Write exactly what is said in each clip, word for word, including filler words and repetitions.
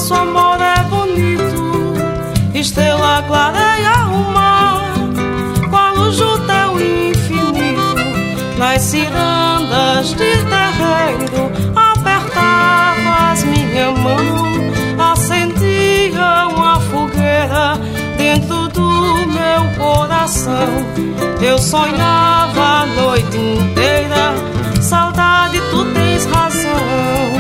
nosso amor é bonito, estrela clareia o mar, qual luz do teu infinito, nas cirandas de terreiro, apertavas minha mão, acendia uma fogueira dentro do meu coração. Eu sonhava a noite inteira, saudade, tu tens razão.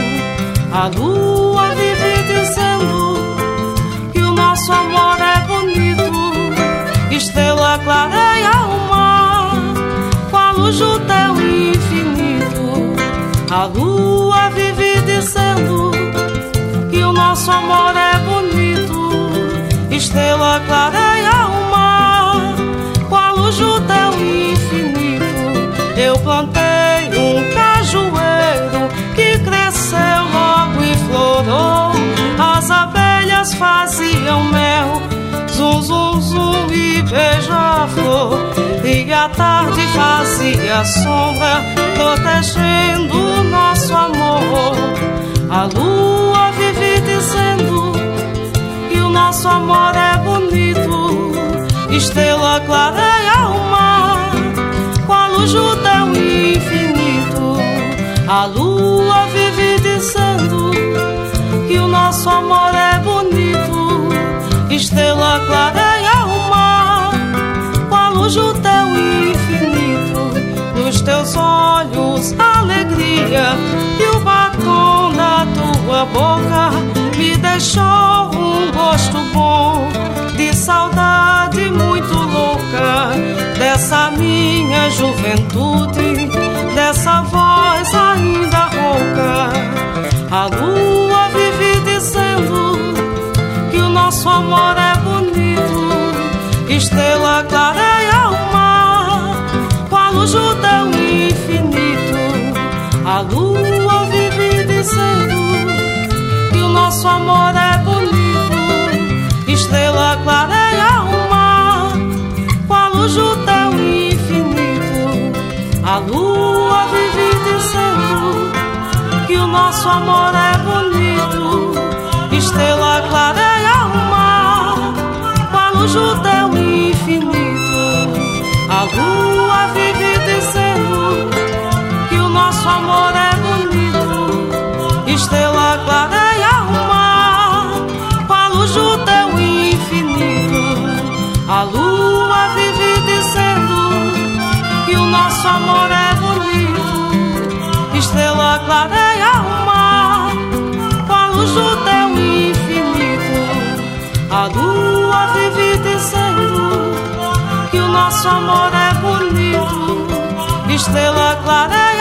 A lua vive dizendo que o nosso amor é bonito, estrela clareia o mar, com a luz do teu infinito. A lua vive dizendo que o nosso amor é bonito, estrela clareia o mar, com a luz do teu infinito. Eu plantei um cajueiro que cresceu logo e florou, as abelhas faziam mel, zum, zum, zum e beija-flor, e a tarde fazia sombra, protegendo o nosso amor. A lua vive dizendo que o nosso amor é bonito, estrela clareia o mar, com a luz do teu infinito. A lua vive dizendo que o nosso amor é bonito, estrela clareia o mar, com a luz do teu infinito. Nos teus olhos alegria e o batom da tua boca me deixou um gosto bom de saudade muito louca, dessa minha juventude, dessa voz ainda rouca. A lua vive dizendo que o nosso amor é bonito, estrela clareia o mar, com a luz do teu infinito. A lua vive dizendo que o nosso amor é bonito, estrela clareia o mar, com a luz do teu infinito. A lua vive dizendo que o nosso amor é bonito, estrela clareia o mar, com a luz do teu infinito. A lua vive dizendo que o nosso amor é bonito, estrela clareia o mar, com a luz do teu infinito. A lua vive dizendo que o nosso amor é bonito, estrela clareia o mar, com a luz do teu infinito. A lua vive dizendo que o nosso amor é bonito, estrela clareia